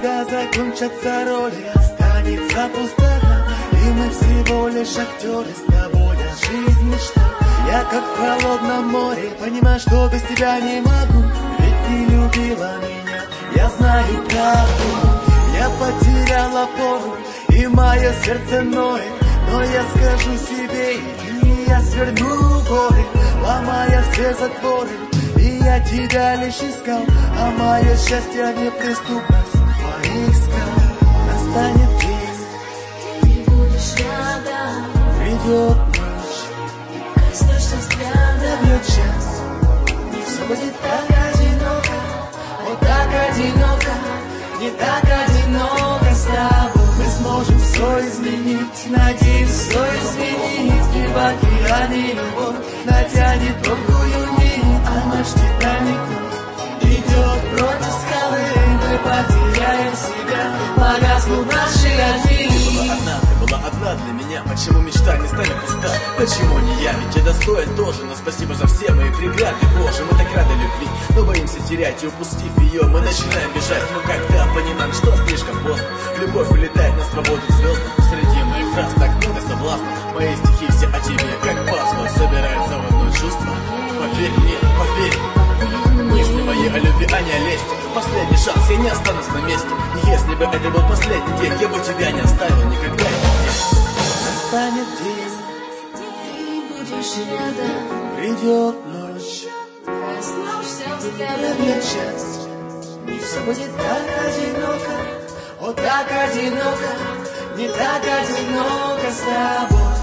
когда закончатся роли, останется пустота, и мы всего лишь актеры с тобой, а жизнь мечта. Я как в холодном море, понимаю, что без тебя не могу, ведь ты любила меня, я знаю правду. Я потерял опору, и мое сердце ноет, но я скажу себе, и я сверну горы, ломая все затворы. И я тебя лишь искал, а мое счастье неприступность моих скал. Настанет день, ты будешь рядом, придет ночь, коснешься взгляда, бьет час, все будет так одиноко, вот так одиноко, не так одиноко с тобой. мы сможем все изменить, надеюсь, все изменить. И в океане любовь натянет тонкую нить, а наш Титаник идет против скалы. Мы потеряем себя, погаснут наши огни. Ты была одна для меня, почему мечта не станет пуста? Почему не я, ведь я достоин тоже. Но спасибо за все мои преграды, Боже, мы так рады любви, но боимся терять, и упустив ее, мы начинаем бежать. Но когда понимаем, что слишком поздно, любовь улетает на свободу к звездам. Среди моих фраз так много соблазна, мои стихи все о тебе, как пазлы, собираются в одно чувство. Поверь мне, поверь, мысли мои о любви, а не о лести. Последний шанс, я не останусь на месте. И если бы это был последний день, я бы тебя не оставил никогда. Настанет день, Ты будешь рядом, придет ночь, коснешься взгляда, бьет час, и все будет так одиноко, вот так одиноко, не так одиноко с тобой.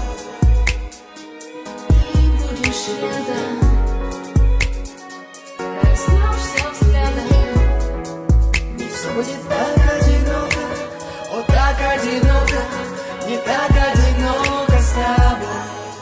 ты будешь рядом, коснешься взгляда, и все будет так одиноко, Вот так одиноко, не так одиноко с тобой.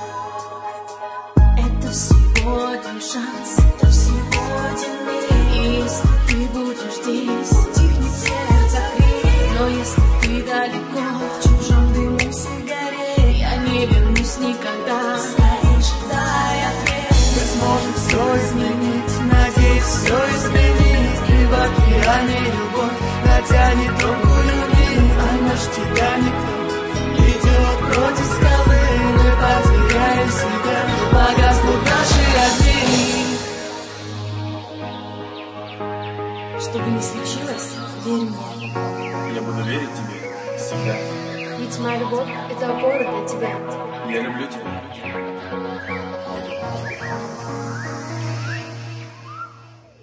это всего один шанс, это всего один миг. И если ты будешь здесь, утихнет сердце крик. Но если ты далеко, в чужом дыму сигарет, я не вернусь никогда, скорее дай ответ. Мы сможем все изменить, надеюсь, все изменить. И в океане любовь натянет тонкую нить, а наш Титаник идет против скалы. Мы потеряем себя, погаснут наши огни. Что бы ни случилось, верь мне, Я буду верить тебе всегда. ведь моя любовь — это опора для тебя. Я люблю тебя.